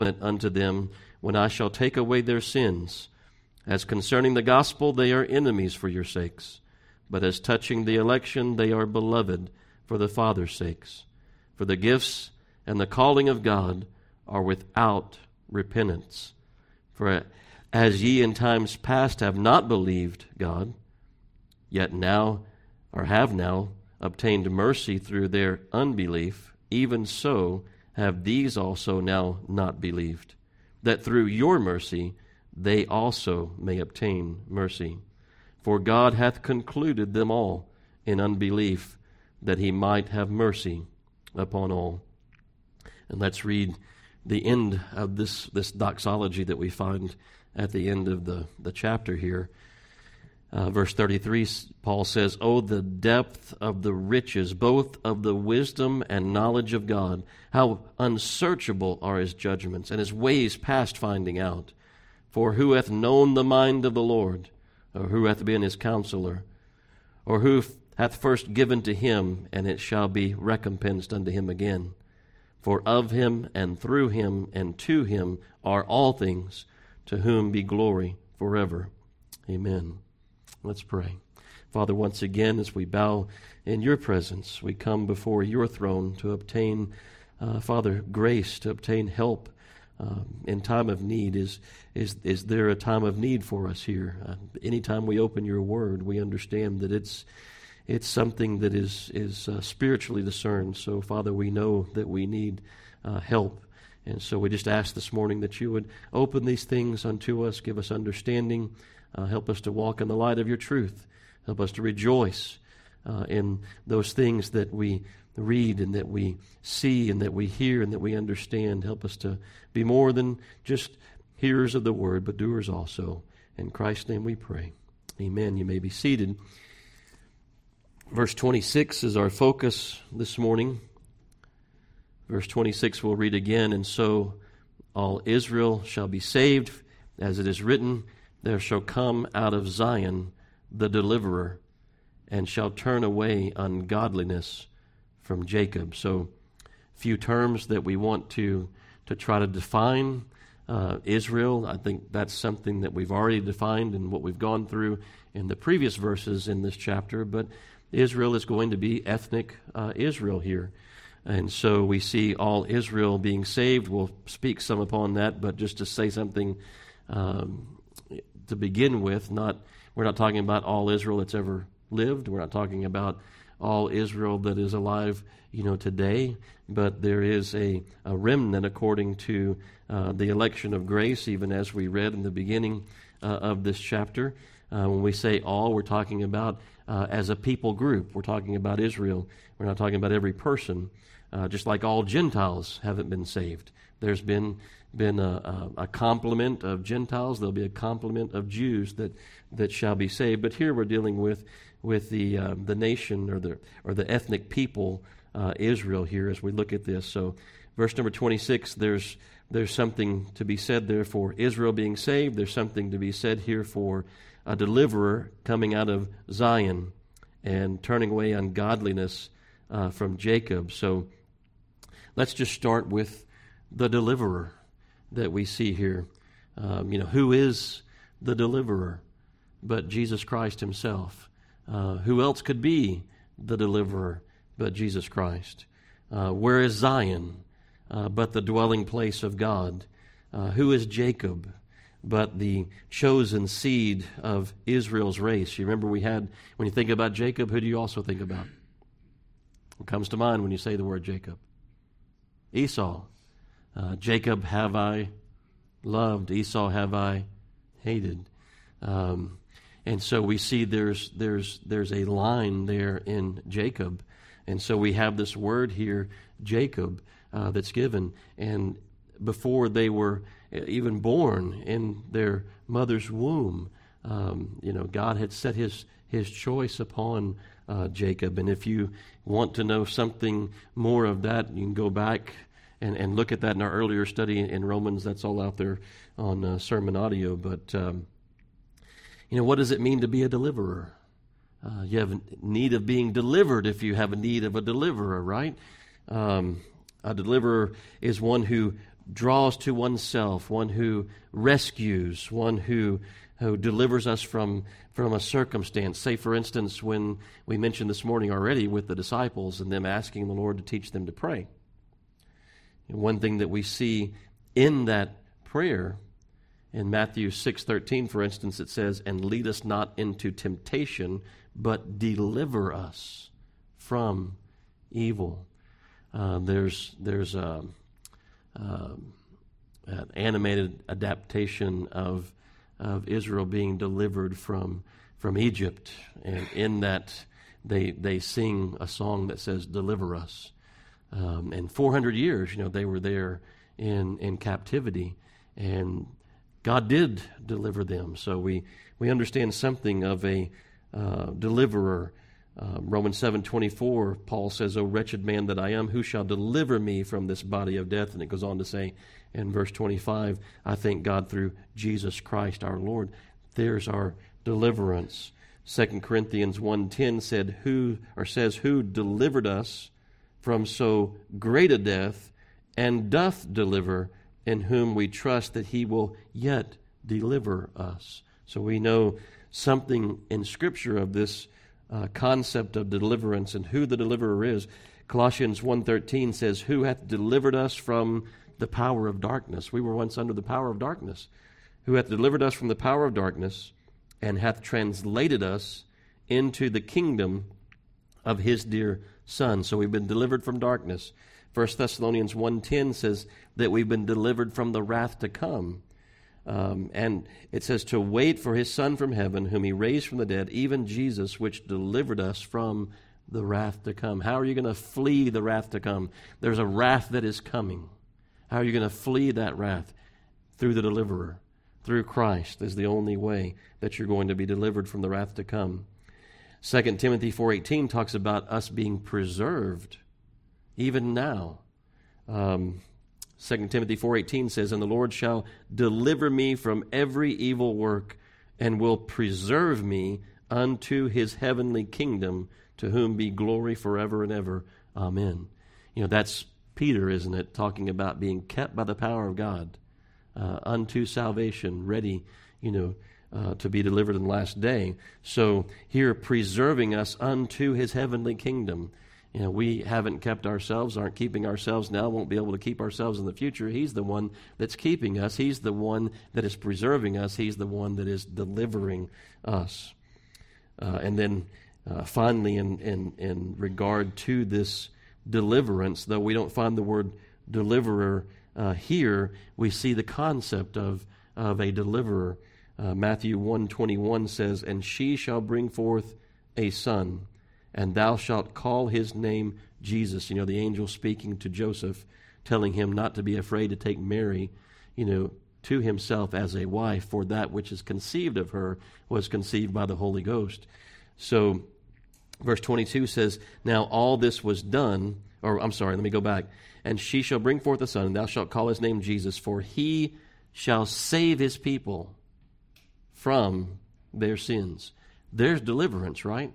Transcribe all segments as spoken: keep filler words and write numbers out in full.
unto them when I shall take away their sins. As concerning the gospel, they are enemies for your sakes. But as touching the election, they are beloved for the Father's sakes. For the gifts and the calling of God are without repentance. For as ye in times past have not believed God, yet now, or have now, obtained mercy through their unbelief, even so have these also now not believed, that through your mercy they also may obtain mercy. For God hath concluded them all in unbelief, that he might have mercy upon all. And let's read the end of this, this doxology that we find at the end of the, the chapter here. Uh, verse thirty-three, Paul says, "Oh, the depth of the riches, both of the wisdom and knowledge of God. How unsearchable are his judgments, and his ways past finding out. For who hath known the mind of the Lord? Or who hath been his counselor? Or who f- hath first given to him, and it shall be recompensed unto him again? For of him, and through him, and to him are all things, to whom be glory forever. Amen." Let's pray. Father, once again, as we bow in your presence, we come before your throne to obtain, uh, Father, grace, to obtain help uh, in time of need. Is is is there a time of need for us here? Uh, anytime we open your word, we understand that it's it's something that is is uh, spiritually discerned. So, Father, we know that we need uh, help. And so we just ask this morning that you would open these things unto us, give us understanding, uh, help us to walk in the light of your truth, help us to rejoice uh, in those things that we read and that we see and that we hear and that we understand. Help us to be more than just hearers of the word, but doers also. In Christ's name we pray. Amen. You may be seated. Verse twenty-six is our focus this morning. Verse twenty-six we'll read again. "And so all Israel shall be saved, as it is written, there shall come out of Zion the deliverer, and shall turn away ungodliness from Jacob." So, a few terms that we want to, to try to define. Uh, Israel, I think that's something that we've already defined in what we've gone through in the previous verses in this chapter, but Israel is going to be ethnic uh, Israel here. And so we see all Israel being saved. We'll speak some upon that, but just to say something um, to begin with, not we're not talking about all Israel that's ever lived. We're not talking about all Israel that is alive, you know, today. But there is a, a remnant according to uh, the election of grace, even as we read in the beginning uh, of this chapter. Uh, when we say all, we're talking about uh, as a people group. We're talking about Israel. We're not talking about every person. Uh, just like all Gentiles haven't been saved. There's been been a, a, a complement of Gentiles. There'll be a complement of Jews that, that shall be saved. But here we're dealing with with the uh, the nation or the or the ethnic people uh, Israel here as we look at this. So, verse number twenty-six. There's there's something to be said there for Israel being saved. There's something to be said here for a deliverer coming out of Zion and turning away ungodliness uh, from Jacob. So. Let's just start with the deliverer that we see here. Um, you know, who is the deliverer but Jesus Christ himself? Uh, who else could be the deliverer but Jesus Christ? Uh, where is Zion uh, but the dwelling place of God? Uh, who is Jacob but the chosen seed of Israel's race? You remember we had, when you think about Jacob, who do you also think about? What comes to mind when you say the word Jacob? Esau. Uh, Jacob have I loved, Esau have I hated. Um, and so we see there's there's there's a line there in Jacob. And so we have this word here, Jacob, uh, that's given. And before they were even born in their mother's womb, um, you know, God had set his his choice upon uh, Jacob. And if you want to know something more of that, you can go back and, and look at that in our earlier study in Romans. That's all out there on uh, sermon audio. But, um, you know, what does it mean to be a deliverer? Uh, you have a need of being delivered if you have a need of a deliverer, right? Um, a deliverer is one who draws to oneself, one who rescues, one who who delivers us from, from a circumstance. Say, for instance, when we mentioned this morning already with the disciples and them asking the Lord to teach them to pray. And one thing that we see in that prayer, in Matthew six thirteen, for instance, it says, "And lead us not into temptation, but deliver us from evil." Uh, there's there's a, uh, an animated adaptation of of Israel being delivered from from Egypt, and in that they they sing a song that says, "Deliver us." Um, and four hundred years, you know, they were there in in captivity, and God did deliver them. So we we understand something of a uh, deliverer. Uh, Romans seven twenty-four, Paul says, "O wretched man that I am, who shall deliver me from this body of death?" And it goes on to say in verse twenty-five, "I thank God through Jesus Christ our Lord." There's our deliverance. Second Corinthians one ten said, "Who or says, who delivered us from so great a death, and doth deliver, in whom we trust that he will yet deliver us." So we know something in Scripture of this Uh, concept of deliverance and who the deliverer is. Colossians one thirteen says, "Who hath delivered us from the power of darkness?" We were once under the power of darkness. "Who hath delivered us from the power of darkness, and hath translated us into the kingdom of his dear Son." So we've been delivered from darkness. First Thessalonians one ten says that we've been delivered from the wrath to come. Um, and it says to wait for his Son from heaven, whom he raised from the dead, even Jesus, which delivered us from the wrath to come. How are you going to flee the wrath to come? There's a wrath that is coming. How are you going to flee that wrath? Through the deliverer. Through Christ is the only way that you're going to be delivered from the wrath to come. Second Timothy four eighteen talks about us being preserved even now. Um Second Timothy four eighteen says, "And the Lord shall deliver me from every evil work, and will preserve me unto his heavenly kingdom, to whom be glory forever and ever. Amen." You know, that's Peter, isn't it, talking about being kept by the power of God uh, unto salvation, ready, you know, uh, to be delivered in the last day. So here, preserving us unto his heavenly kingdom. You know, we haven't kept ourselves, aren't keeping ourselves now, won't be able to keep ourselves in the future. He's the one that's keeping us. He's the one that is preserving us. He's the one that is delivering us. Uh, and then uh, finally, in, in, in regard to this deliverance, though we don't find the word deliverer uh, here, we see the concept of, of a deliverer. Uh, Matthew one twenty-one says, "And she shall bring forth a son, and thou shalt call his name Jesus." You know, the angel speaking to Joseph, telling him not to be afraid to take Mary, you know, to himself as a wife, for that which is conceived of her was conceived by the Holy Ghost. So, verse twenty-two says, "Now all this was done," or I'm sorry, let me go back. "And she shall bring forth a son, and thou shalt call his name Jesus, for he shall save his people from their sins." There's deliverance, right?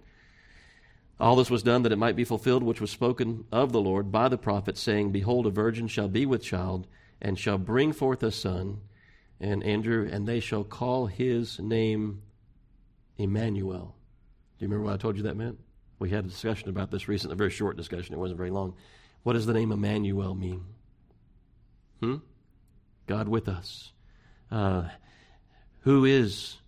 "All this was done that it might be fulfilled, which was spoken of the Lord by the prophet, saying, Behold, a virgin shall be with child, and shall bring forth a son." And Andrew, "and they shall call his name Emmanuel." Do you remember what I told you that meant? We had a discussion about this recently, a very short discussion. It wasn't very long. What does the name Emmanuel mean? Hmm? God with us. Uh, who is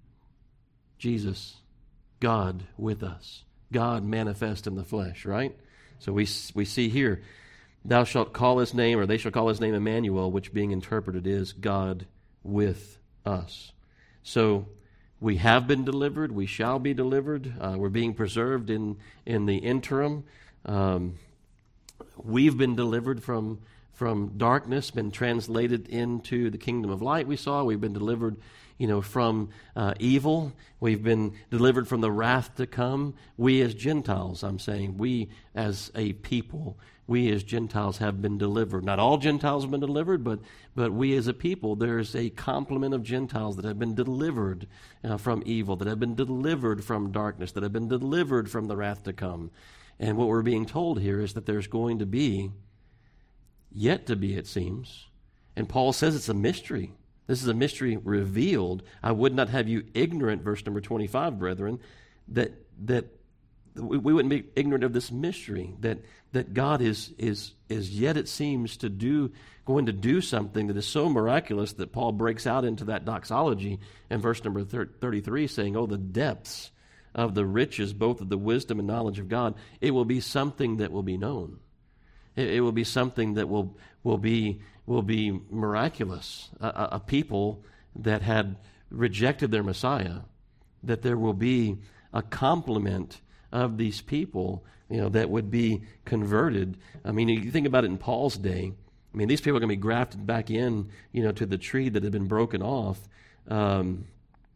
Jesus? God with us. God manifest in the flesh, right? So we we see here, "Thou shalt call his name," or "they shall call his name Emmanuel," which being interpreted is God with us. So we have been delivered. We shall be delivered. Uh, we're being preserved in, in the interim. Um, we've been delivered from, from darkness, been translated into the kingdom of light, we saw. We've been delivered you know, from uh, evil. We've been delivered from the wrath to come. We as Gentiles, I'm saying, we as a people, we as Gentiles have been delivered. Not all Gentiles have been delivered, but but we as a people, there's a complement of Gentiles that have been delivered uh, from evil, that have been delivered from darkness, that have been delivered from the wrath to come. And what we're being told here is that there's going to be, yet to be, it seems, And Paul says it's a mystery. This is a mystery revealed. I would not have you ignorant, verse number twenty-five, brethren, that that we, we wouldn't be ignorant of this mystery, that that God is is is yet, it seems, to do going to do something that is so miraculous that Paul breaks out into that doxology in verse number thirty-three, saying, "Oh, the depths of the riches, both of the wisdom and knowledge of God." It will be something that will be known. It, it will be something that will will be will be miraculous. A, a people that had rejected their Messiah, that there will be a complement of these people, you know, that would be converted. I mean, you think about it in Paul's day. I mean, these people are going to be grafted back in, you know, to the tree that had been broken off, um,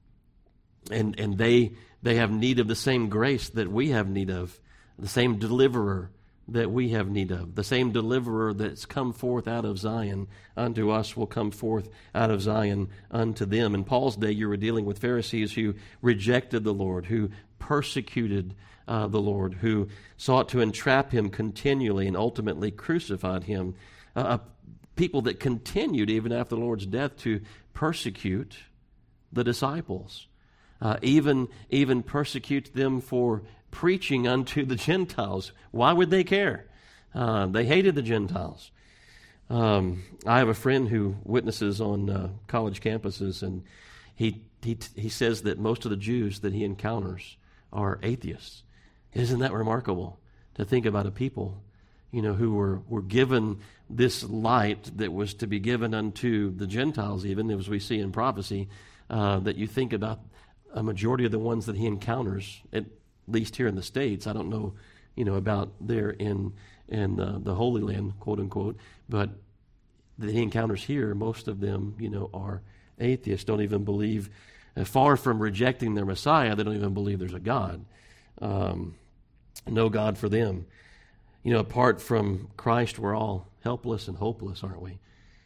and and they they have need of the same grace that we have need of, the same deliverer that we have need of. The same deliverer that's come forth out of Zion unto us will come forth out of Zion unto them. In Paul's day, you were dealing with Pharisees who rejected the Lord, who persecuted uh, the Lord, who sought to entrap him continually and ultimately crucified him. Uh, people that continued even after the Lord's death to persecute the disciples, uh, even even persecute them for preaching unto the Gentiles. Why would they care? Uh, they hated the Gentiles. Um, I have a friend who witnesses on uh, college campuses, and he, he he says that most of the Jews that he encounters are atheists. Isn't that remarkable to think about a people, you know, who were, were given this light that was to be given unto the Gentiles, even as we see in prophecy, uh, that you think about a majority of the ones that he encounters, at least here in the States. I don't know, you know, about there in in uh, the Holy Land, quote unquote, but that he encounters here, most of them, you know, are atheists, don't even believe, uh, far from rejecting their Messiah, they don't even believe there's a God. Um, no God for them. You know, apart from Christ, we're all helpless and hopeless, aren't we?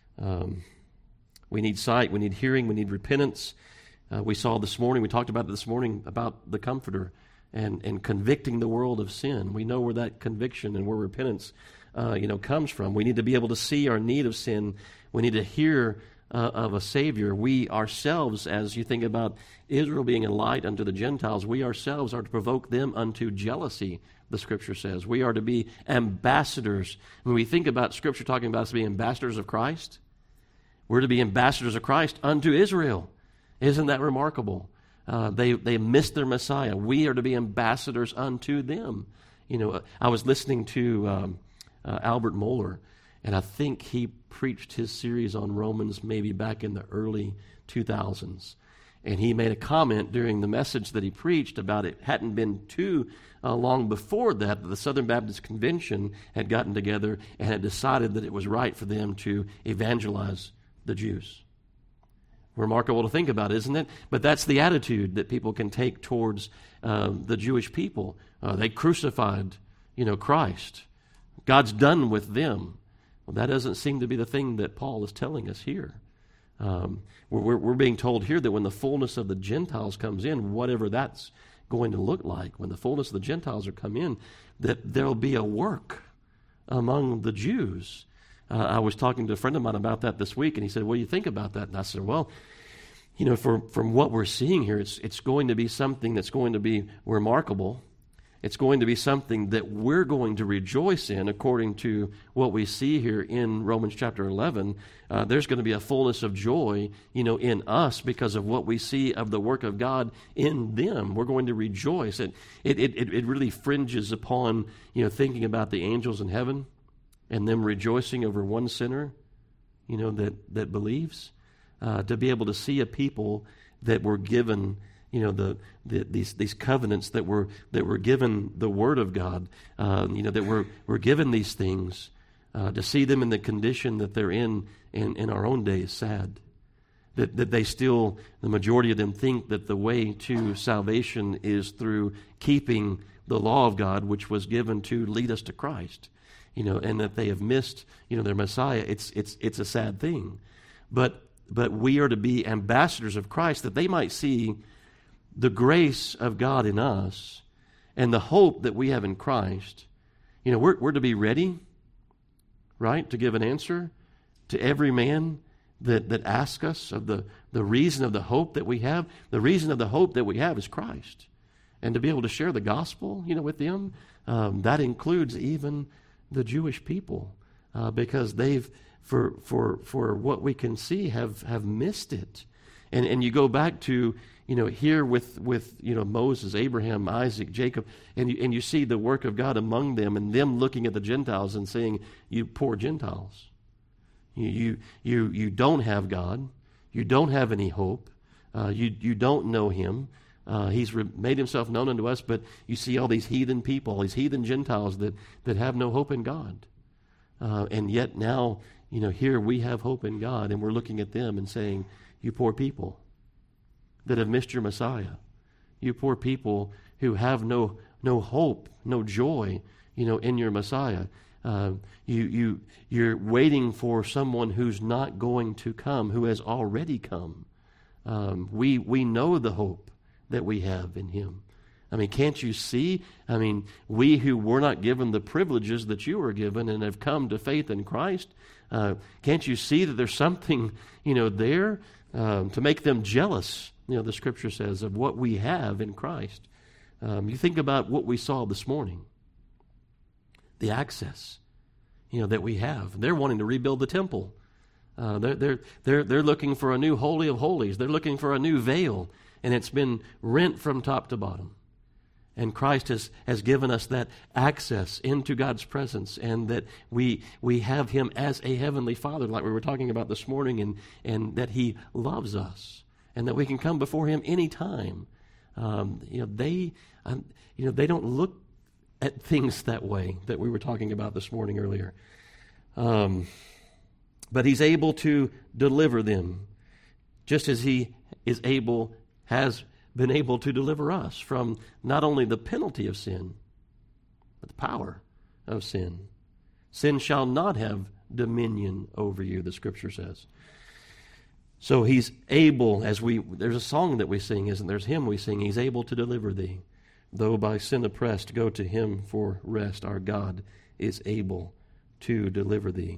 Um, we need sight, we need hearing, we need repentance. Uh, we saw this morning, we talked about it this morning, about the Comforter and, and convicting the world of sin. We know where that conviction and where repentance, uh, you know, comes from. We need to be able to see our need of sin. We need to hear uh, of a Savior. We ourselves, as you think about Israel being a light unto the Gentiles, we ourselves are to provoke them unto jealousy, the Scripture says. We are to be ambassadors. When we think about Scripture talking about us being ambassadors of Christ, we're to be ambassadors of Christ unto Israel. Isn't that remarkable? Uh, they they missed their Messiah. We are to be ambassadors unto them. You know, I was listening to um, uh, Albert Mohler, and I think he preached his series on Romans maybe back in the early two thousands. And he made a comment during the message that he preached about it hadn't been too uh, long before that, that the Southern Baptist Convention had gotten together and had decided that it was right for them to evangelize the Jews. Remarkable to think about, isn't it? But that's the attitude that people can take towards uh, the Jewish people. Uh, they crucified, you know, Christ. God's done with them. Well, that doesn't seem to be the thing that Paul is telling us here. Um, we're, we're being told here that when the fullness of the Gentiles comes in, whatever that's going to look like, when the fullness of the Gentiles are come in, that there'll be a work among the Jews. Uh, I was talking to a friend of mine about that this week, and he said, "What do you think about that?" And I said, "Well, you know, from, from what we're seeing here, it's it's going to be something that's going to be remarkable. It's going to be something that we're going to rejoice in, according to what we see here in Romans chapter eleven. Uh, there's going to be a fullness of joy, you know, in us because of what we see of the work of God in them. We're going to rejoice. It it it, it really fringes upon, you know, thinking about the angels in heaven and them rejoicing over one sinner, you know, that, that believes, uh, to be able to see a people that were given, you know, the, the these these covenants that were that were given the Word of God, uh, you know, that were were given these things, uh, to see them in the condition that they're in, in in our own day is sad. That that they still, the majority of them think that the way to salvation is through keeping the law of God, which was given to lead us to Christ. You know, and that they have missed, you know, their Messiah. It's it's it's a sad thing, but but we are to be ambassadors of Christ, that they might see the grace of God in us and the hope that we have in Christ. You know, we're we're to be ready, right, to give an answer to every man that, that asks us of the, the reason of the hope that we have. The reason of the hope that we have is Christ. And to be able to share the gospel, you know, with them, um, that includes even the Jewish people, uh, because they've, for for for what we can see, have have missed it. And and you go back to, you know, here with with you know Moses, Abraham, Isaac, Jacob, and you, and you see the work of God among them, and them looking at the Gentiles and saying, "You poor Gentiles, you you you you don't have God, you don't have any hope, uh, you you don't know Him." Uh, he's re- made himself known unto us, but you see all these heathen people, these heathen Gentiles that, that have no hope in God. Uh, and yet now, you know, here we have hope in God, and we're looking at them and saying, you poor people that have missed your Messiah. You poor people who have no no hope, no joy, you know, in your Messiah. Uh, you, you, you're waiting for someone who's not going to come, who has already come. Um, we we know the hope that we have in Him. I mean, can't you see? I mean, we who were not given the privileges that you were given and have come to faith in Christ, uh, can't you see that there's something, you know, there um, to make them jealous, you know, the Scripture says, of what we have in Christ. Um, you think about what we saw this morning, the access, you know, that we have. They're wanting to rebuild the temple. Uh, they're, they're, they're, they're looking for a new Holy of Holies. They're looking for a new veil. And it's been rent from top to bottom. And Christ has, has given us that access into God's presence, and that we we have Him as a heavenly Father, like we were talking about this morning, and, and that He loves us, and that we can come before Him anytime. Um, you know, they um, you know they don't look at things that way that we were talking about this morning earlier. Um, but He's able to deliver them, just as He is able has been able to deliver us from not only the penalty of sin, but the power of sin. Sin shall not have dominion over you, the Scripture says. So He's able, as we, there's a song that we sing, isn't there? There's a hymn we sing, He's able to deliver thee. Though by sin oppressed, go to Him for rest. Our God is able to deliver thee.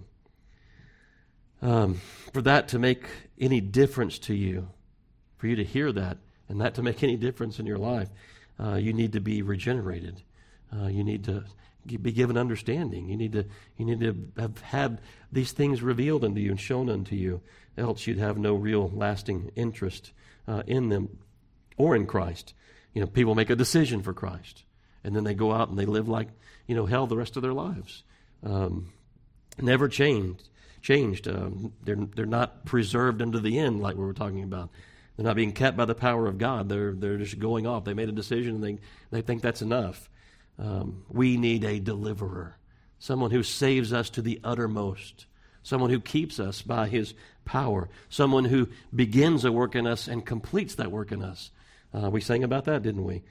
Um, for that to make any difference to you, for you to hear that, and that to make any difference in your life, uh, you need to be regenerated. Uh, you need to be given understanding. You need to you need to have had these things revealed unto you and shown unto you. Else you'd have no real lasting interest uh, in them or in Christ. You know, people make a decision for Christ, and then they go out and they live like, you know, hell the rest of their lives. Um, never changed. Changed. Um, they're they're not preserved unto the end, like we were talking about. They're not being kept by the power of God. They're they're just going off. They made a decision and they, they think that's enough. Um, we need a deliverer, someone who saves us to the uttermost, someone who keeps us by His power, someone who begins a work in us and completes that work in us. Uh, we sang about that, didn't we?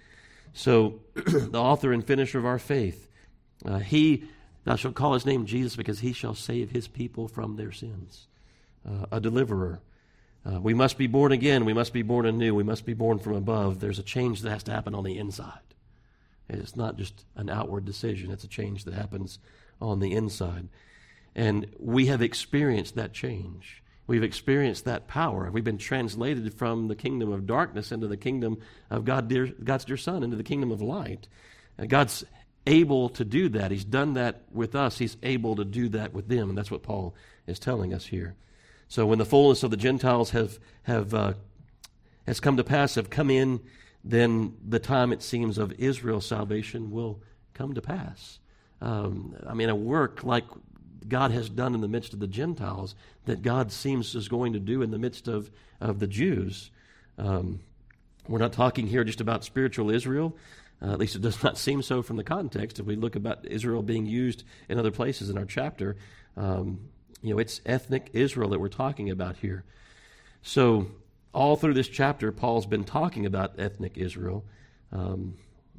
So the author and finisher of our faith, uh, He, thou shalt call His name Jesus, because He shall save His people from their sins. Uh, a deliverer. Uh, we must be born again. We must be born anew. We must be born from above. There's a change that has to happen on the inside. It's not just an outward decision. It's a change that happens on the inside. And we have experienced that change. We've experienced that power. We've been translated from the kingdom of darkness into the kingdom of God, dear, God's dear Son, into the kingdom of light. And God's able to do that. He's done that with us. He's able to do that with them. And that's what Paul is telling us here. So when the fullness of the Gentiles have have uh, has come to pass, have come in, then the time, it seems, of Israel's salvation will come to pass. Um, I mean, a work like God has done in the midst of the Gentiles, that God seems is going to do in the midst of, of the Jews. Um, we're not talking here just about spiritual Israel. Uh, at least it does not seem so from the context. If we look about Israel being used in other places in our chapter, um, you know, it's ethnic Israel that we're talking about here. So all through this chapter, Paul's been talking about ethnic Israel. Um,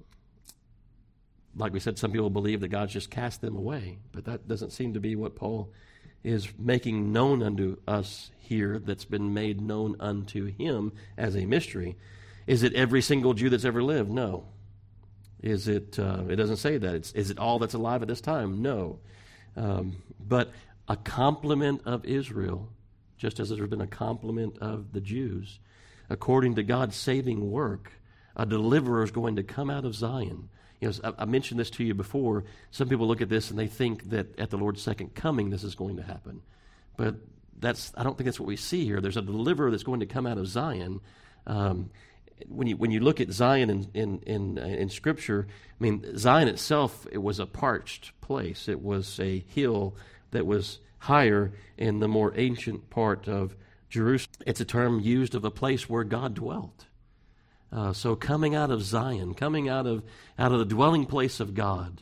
like we said, some people believe that God's just cast them away, but that doesn't seem to be what Paul is making known unto us here, that's been made known unto him as a mystery. Is it every single Jew that's ever lived? No. Is it, uh, it doesn't say that. It's, is it all that's alive at this time? No. Um, but a complement of Israel, just as there's been a complement of the Jews. According to God's saving work, a deliverer is going to come out of Zion. You know, I mentioned this to you before. Some people look at this and they think that at the Lord's second coming this is going to happen. But that's I don't think that's what we see here. There's a deliverer that's going to come out of Zion. Um, when you when you look at Zion in in in, in Scripture, I mean, Zion itself, it was a parched place. It was a hill that was higher in the more ancient part of Jerusalem. It's a term used of a place where God dwelt. Uh, so coming out of Zion, coming out of out of the dwelling place of God,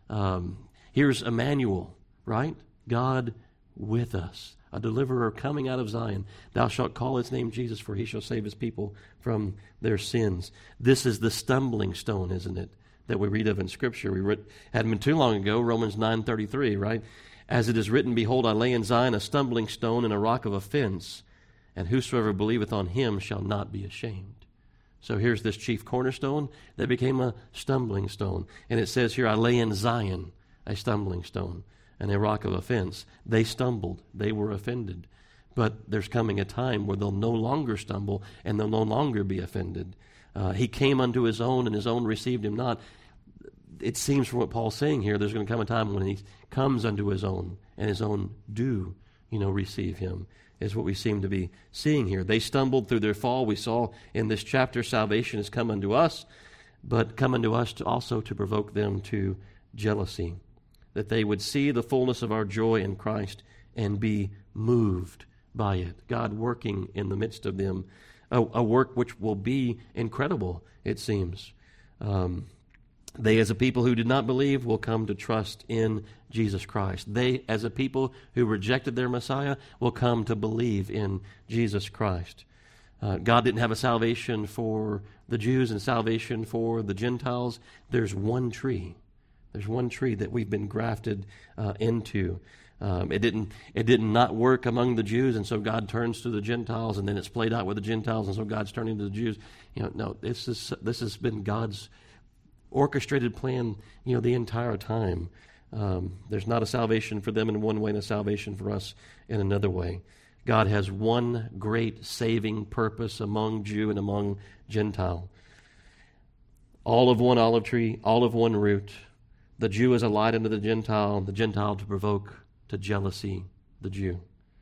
um, here's Emmanuel, right? God with us, a deliverer coming out of Zion. Thou shalt call his name Jesus, for he shall save his people from their sins. This is the stumbling stone, isn't it, that we read of in Scripture? We read, hadn't been too long ago, Romans nine thirty-three, right? As it is written, behold, I lay in Zion a stumbling stone and a rock of offense, and whosoever believeth on him shall not be ashamed. So here's this chief cornerstone that became a stumbling stone. And it says here, I lay in Zion a stumbling stone and a rock of offense. They stumbled. They were offended. But there's coming a time where they'll no longer stumble and they'll no longer be offended. Uh, he came unto his own, and his own received him not. It seems from what Paul's saying here, there's going to come a time when he comes unto his own, and his own do, you know, receive him, is what we seem to be seeing here. They stumbled through their fall. We saw in this chapter, salvation has come unto us, but come unto us to also to provoke them to jealousy, that they would see the fullness of our joy in Christ and be moved by it. God working in the midst of them, a, a work which will be incredible, it seems. Um, They, as a people who did not believe, will come to trust in Jesus Christ. They, as a people who rejected their Messiah, will come to believe in Jesus Christ. Uh, God didn't have a salvation for the Jews and salvation for the Gentiles. There's one tree. There's one tree that we've been grafted uh, into. Um, it didn't it did not work among the Jews, and so God turns to the Gentiles, and then it's played out with the Gentiles, and so God's turning to the Jews. You know, no, this is this has been God's orchestrated plan, you know, the entire time. Um, there's not a salvation for them in one way and a salvation for us in another way. God has one great saving purpose among Jew and among Gentile. All of one olive tree, all of one root. The Jew is a light unto the Gentile, the Gentile to provoke to jealousy the Jew.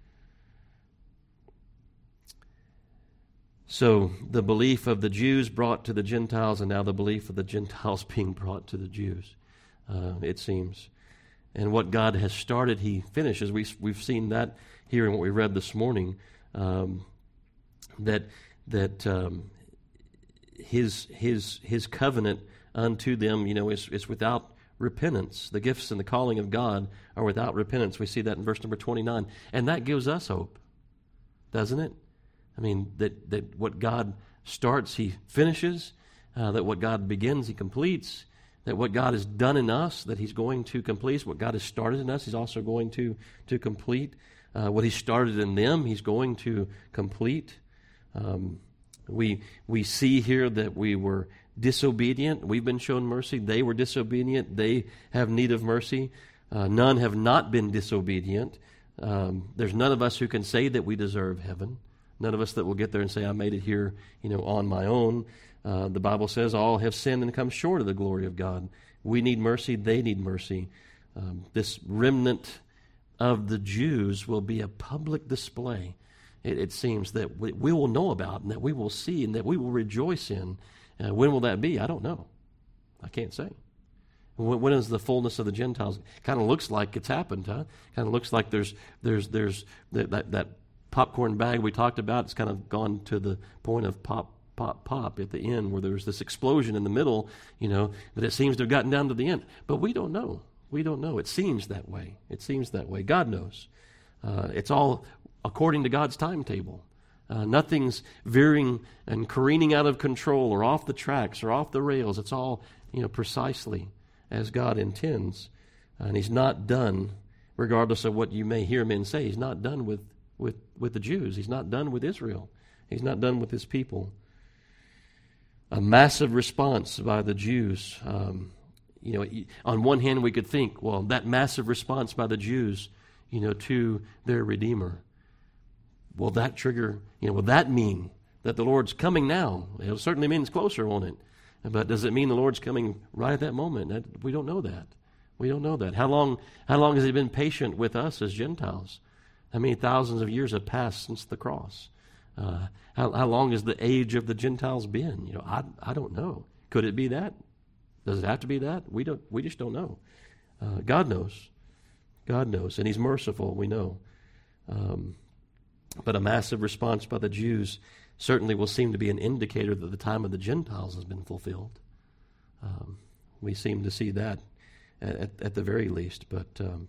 So the belief of the Jews brought to the Gentiles, and now the belief of the Gentiles being brought to the Jews, uh, it seems. And what God has started, he finishes. We, we've seen that here in what we read this morning, um, that that um, his his his covenant unto them, you know, is, is without repentance. The gifts and the calling of God are without repentance. We see that in verse number twenty-nine. And that gives us hope, doesn't it? I mean, that, that what God starts, he finishes, uh, that what God begins, he completes, that what God has done in us, that he's going to complete, what God has started in us, he's also going to, to complete. Uh, what he started in them, he's going to complete. Um, we, we see here that we were disobedient. We've been shown mercy. They were disobedient. They have need of mercy. Uh, none have not been disobedient. Um, there's none of us who can say that we deserve heaven. None of us that will get there and say, I made it here, you know, on my own. Uh, the Bible says all have sinned and come short of the glory of God. We need mercy. They need mercy. Um, this remnant of the Jews will be a public display, it, it seems, that we, we will know about and that we will see and that we will rejoice in. Uh, when will that be? I don't know. I can't say. When, when is the fullness of the Gentiles? Kind of looks like it's happened, huh? Kind of looks like there's there's there's that that, that popcorn bag we talked about, it's kind of gone to the point of pop, pop, pop at the end where there's this explosion in the middle, you know, but it seems to have gotten down to the end. But we don't know. We don't know. It seems that way. It seems that way. God knows. Uh, it's all according to God's timetable. Uh, nothing's veering and careening out of control or off the tracks or off the rails. It's all, you know, precisely as God intends. And he's not done, regardless of what you may hear men say, he's not done with With, with the Jews. He's not done with Israel. He's not done with his people. A massive response by the Jews. Um, you know, on one hand we could think, well, that massive response by the Jews, you know, to their Redeemer. Will that trigger, you know, will that mean that the Lord's coming now? It certainly means closer, won't it? But does it mean the Lord's coming right at that moment? That, we don't know that. We don't know that. How long, how long has he been patient with us as Gentiles? How many thousands of years have passed since the cross? Uh, how, how long has the age of the Gentiles been? You know, I, I don't know. Could it be that? Does it have to be that? We don't. We just don't know. Uh, God knows. God knows, and he's merciful, we know. Um, but a massive response by the Jews certainly will seem to be an indicator that the time of the Gentiles has been fulfilled. Um, we seem to see that at, at the very least. But um,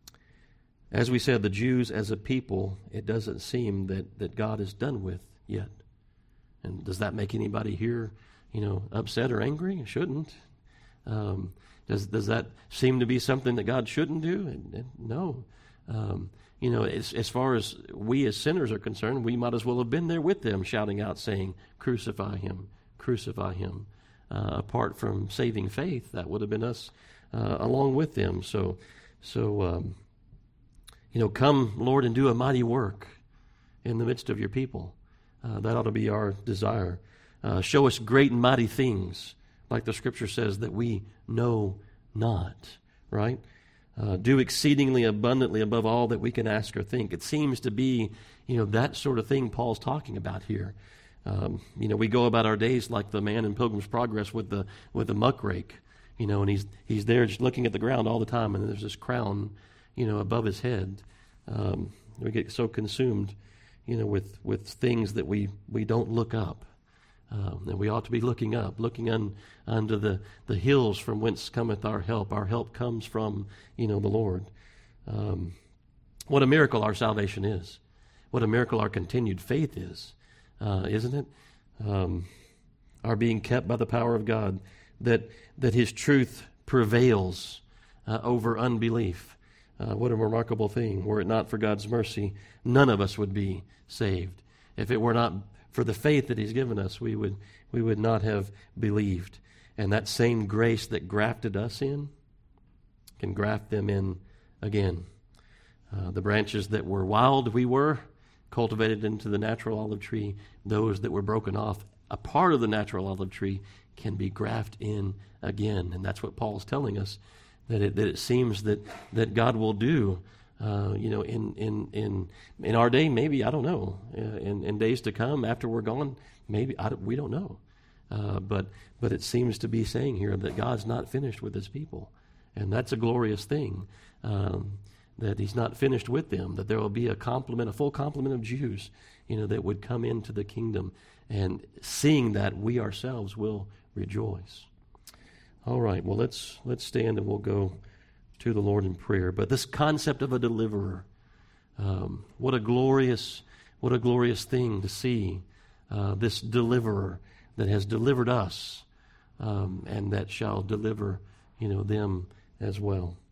as we said, the Jews as a people, it doesn't seem that, that God is done with yet. And does that make anybody here, you know, upset or angry? It shouldn't. Um, does does that seem to be something that God shouldn't do? And, and no. Um, you know, as, as far as we as sinners are concerned, we might as well have been there with them, shouting out, saying, "Crucify him, crucify him." Uh, apart from saving faith, that would have been us uh, along with them. So, so um, you know, come, Lord, and do a mighty work in the midst of your people. Uh, that ought to be our desire. Uh, show us great and mighty things, like the Scripture says, that we know not, right? Uh, do exceedingly abundantly above all that we can ask or think. It seems to be, you know, that sort of thing Paul's talking about here. Um, you know, we go about our days like the man in Pilgrim's Progress with the with the muck rake, you know, and he's he's there just looking at the ground all the time, and there's this crown, you know, above his head. Um, we get so consumed, you know, with, with things that we, we don't look up. Um, and we ought to be looking up, looking un, unto the, the hills from whence cometh our help. Our help comes from, you know, the Lord. Um, what a miracle our salvation is. What a miracle our continued faith is, uh, isn't it? Um, our being kept by the power of God, that that his truth prevails uh, over unbelief. Uh, what a remarkable thing. Were it not for God's mercy, none of us would be saved. If it were not for the faith that he's given us, we would we would not have believed. And that same grace that grafted us in can graft them in again. Uh, the branches that were wild we were, cultivated into the natural olive tree, those that were broken off, a part of the natural olive tree, can be grafted in again. And that's what Paul's telling us, that it, that it seems that, that God will do. Uh, you know, in, in in in our day, maybe, I don't know. Uh, in, in days to come, after we're gone, maybe, I don't, we don't know. Uh, but but it seems to be saying here that God's not finished with his people. And that's a glorious thing, um, that he's not finished with them, that there will be a complement, a full complement of Jews, you know, that would come into the kingdom. And seeing that, we ourselves will rejoice. All right, well, let's let's stand and we'll go to the Lord in prayer. But this concept of a deliverer, um, what a glorious, what a glorious thing to see, uh, this deliverer that has delivered us, um, and that shall deliver, you know, them as well.